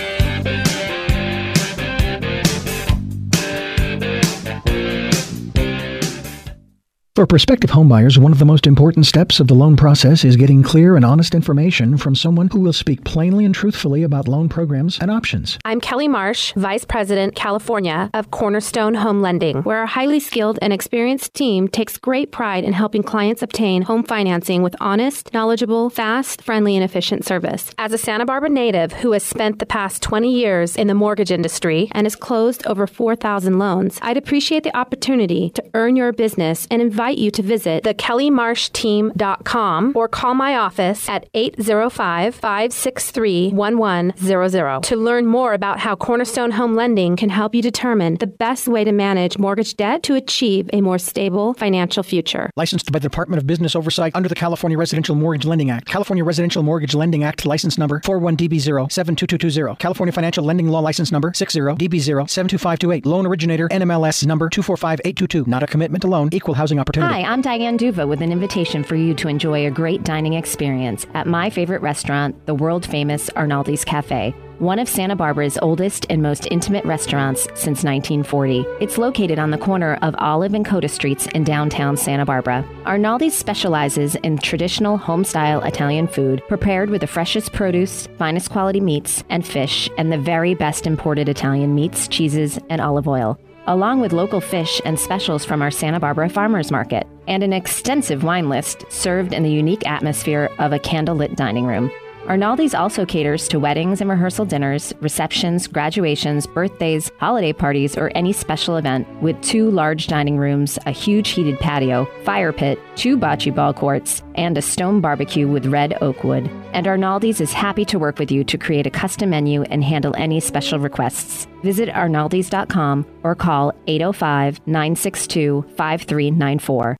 For prospective homebuyers, one of the most important steps of the loan process is getting clear and honest information from someone who will speak plainly and truthfully about loan programs and options. I'm Kelly Marsh, Vice President, California of Cornerstone Home Lending, where our highly skilled and experienced team takes great pride in helping clients obtain home financing with honest, knowledgeable, fast, friendly, and efficient service. As a Santa Barbara native who has spent the past twenty years in the mortgage industry and has closed over four thousand loans, I'd appreciate the opportunity to earn your business and invite you to visit the kelly marsh team dot com or call my office at eight zero five, five six three, one one zero zero to learn more about how Cornerstone Home Lending can help you determine the best way to manage mortgage debt to achieve a more stable financial future. Licensed by the Department of Business Oversight under the California Residential Mortgage Lending Act. California Residential Mortgage Lending Act license number four one D B zero seven two two two zero. California Financial Lending Law license number six zero D B zero seven two five two eight. Loan originator N M L S number two four five eight two two. Not a commitment to loan. Equal housing opportunity. Hi, I'm Diane Duva with an invitation for you to enjoy a great dining experience at my favorite restaurant, the world-famous Arnaldi's Cafe, one of Santa Barbara's oldest and most intimate restaurants since nineteen forty. It's located on the corner of Olive and Coda Streets in downtown Santa Barbara. Arnaldi's specializes in traditional home-style Italian food prepared with the freshest produce, finest quality meats and fish, and the very best imported Italian meats, cheeses, and olive oil, along with local fish and specials from our Santa Barbara Farmers Market, and an extensive wine list served in the unique atmosphere of a candlelit dining room. Arnaldi's also caters to weddings and rehearsal dinners, receptions, graduations, birthdays, holiday parties, or any special event, with two large dining rooms, a huge heated patio, fire pit, two bocce ball courts, and a stone barbecue with red oak wood. And Arnaldi's is happy to work with you to create a custom menu and handle any special requests. Visit arnaldis dot com or call eight oh five, nine six two, five three nine four.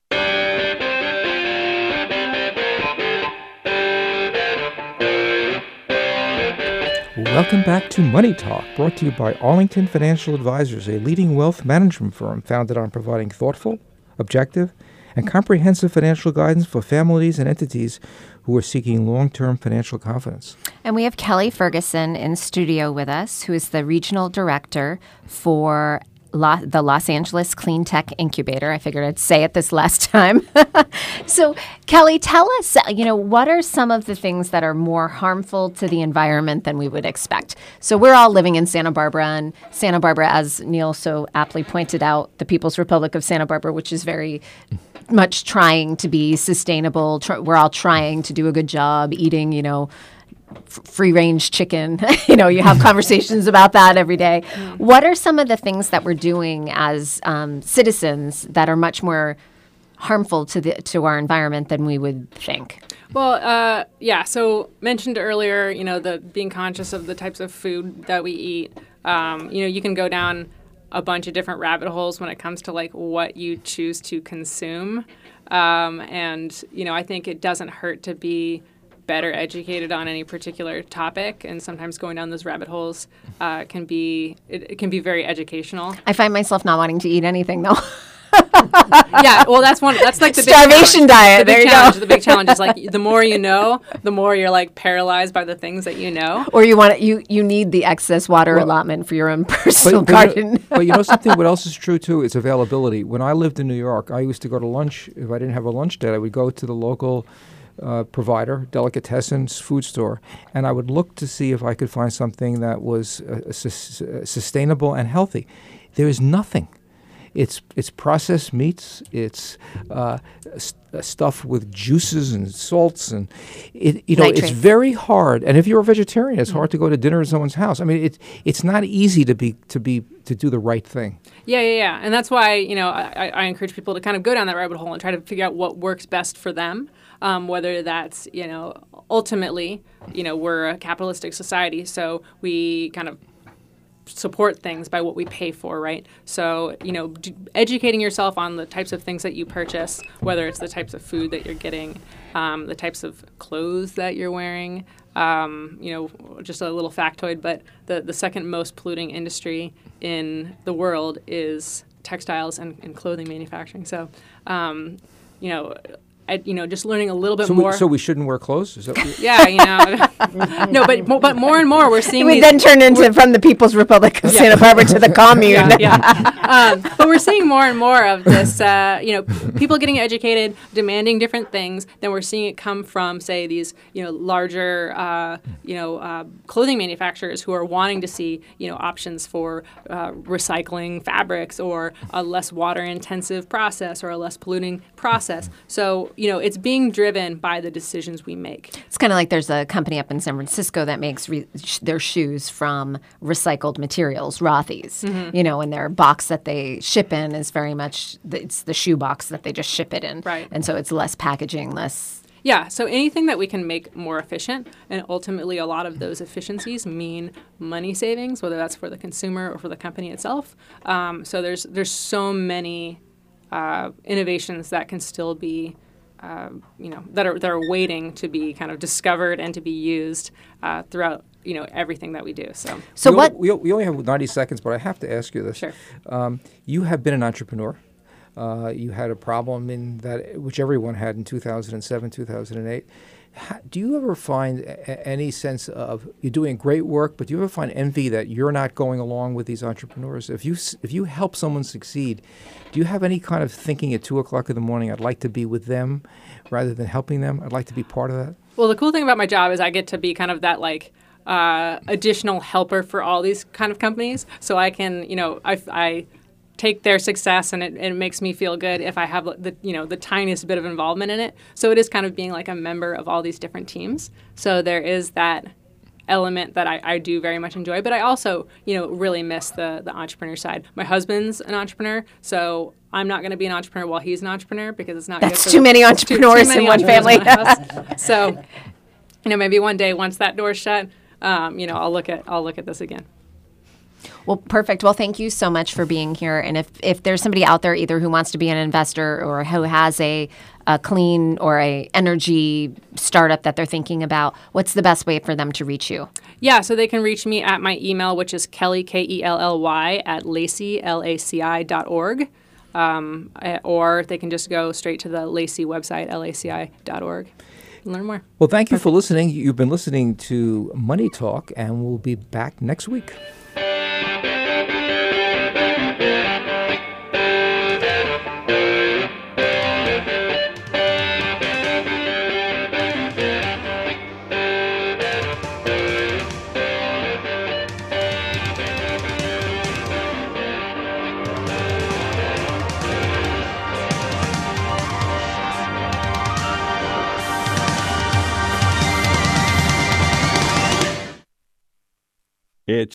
Welcome back to Money Talk, brought to you by Arlington Financial Advisors, a leading wealth management firm founded on providing thoughtful, objective, and comprehensive financial guidance for families and entities who are seeking long-term financial confidence. And we have Kelly Ferguson in studio with us, who is the regional director for La- the Los Angeles Clean Tech Incubator. I figured I'd say it this last time. So, Kelly, tell us, you know, what are some of the things that are more harmful to the environment than we would expect? So we're all living in Santa Barbara, and Santa Barbara, as Neil so aptly pointed out, the People's Republic of Santa Barbara, which is very much trying to be sustainable. Tr- we're all trying to do a good job eating, you know, free-range chicken. You know, you have conversations about that every day. What are some of the things that we're doing as um, citizens that are much more harmful to the to our environment than we would think. Well, uh, yeah. So mentioned earlier, you know, the being conscious of the types of food that we eat. Um, you know, you can go down a bunch of different rabbit holes when it comes to like what you choose to consume. Um, and, you know, I think it doesn't hurt to be better educated on any particular topic. And sometimes going down those rabbit holes uh, can be, it, it can be very educational. I find myself not wanting to eat anything though. Yeah, well, that's one. That's like the starvation big diet. The big there you challenge. go. The big challenge is like the more you know, the more you're like paralyzed by the things that you know. Or you want you you need the excess water well, allotment for your own personal but, but garden. You know, but you know something? What else is true too? It's availability. When I lived in New York, I used to go to lunch. If I didn't have a lunch date, I would go to the local uh, provider, delicatessens food store, and I would look to see if I could find something that was uh, su- sustainable and healthy. There is nothing. It's it's processed meats. It's uh, st- stuff with juices and salts, and it you know Nitrates. It's very hard. And if you're a vegetarian, it's mm-hmm. hard to go to dinner at someone's house. I mean, it it's not easy to be to be to do the right thing. Yeah, yeah, yeah. And that's why you know I, I encourage people to kind of go down that rabbit hole and try to figure out what works best for them. Um, whether that's you know ultimately you know we're a capitalistic society, so we kind of support things by what we pay for, right? So, you know, d- educating yourself on the types of things that you purchase, whether it's the types of food that you're getting, um, the types of clothes that you're wearing. Um, you know, just a little factoid, but the, the second most polluting industry in the world is textiles and, and clothing manufacturing. So, um, you know, I, you know, just learning a little bit so more. We, so we shouldn't wear clothes? Is that what yeah, you know. no, but but more and more we're seeing. We these, then turn into from the People's Republic of yeah. Santa Barbara to the commune. yeah, yeah. Um, but we're seeing more and more of this. Uh, you know, people getting educated, demanding different things. Then we're seeing it come from, say, these you know larger uh, you know uh, clothing manufacturers who are wanting to see you know options for uh, recycling fabrics or a less water-intensive process or a less polluting process. So you know, it's being driven by the decisions we make. It's kind of like there's a company up in San Francisco that makes re- sh- their shoes from recycled materials, Rothy's. Mm-hmm. You know, and their box that they ship in is very much, the, it's the shoe box that they just ship it in. Right. And so it's less packaging, less... Yeah, so anything that we can make more efficient, and ultimately a lot of those efficiencies mean money savings, whether that's for the consumer or for the company itself. Um, so there's there's so many uh, innovations that can still be Uh, you know, that are that are waiting to be kind of discovered and to be used uh, throughout, you know, everything that we do. So, so we what? Only, we, we only have ninety seconds, but I have to ask you this. Sure. Um, you have been an entrepreneur. Uh, you had a problem in that, which everyone had in two thousand seven, two thousand eight. How, do you ever find a, any sense of you're doing great work, but do you ever find envy that you're not going along with these entrepreneurs? If you if you help someone succeed, do you have any kind of thinking at two o'clock in the morning? I'd like to be with them, rather than helping them. I'd like to be part of that. Well, the cool thing about my job is I get to be kind of that like uh, additional helper for all these kind of companies. So I can, you know, I. I take their success, and it, it makes me feel good if I have the you know the tiniest bit of involvement in it. So it is kind of being like a member of all these different teams. So there is that element that I, I do very much enjoy, but I also you know really miss the the entrepreneur side. My husband's an entrepreneur, so I'm not going to be an entrepreneur while he's an entrepreneur because it's not. That's good for too the, many entrepreneurs too, too many in one family. in so you know maybe one day once that door's shut, um, you know I'll look at I'll look at this again. Well, perfect. Well, thank you so much for being here. And if, if there's somebody out there either who wants to be an investor or who has a, a clean or a energy startup that they're thinking about, what's the best way for them to reach you? Yeah, so they can reach me at my email, which is Kelly, K E L L Y, at Laci, L A C I dot org. Um, or they can just go straight to the Laci website, L A C I dot org. Learn more. Well, thank you for listening. You've been listening to Money Talk, and we'll be back next week. It's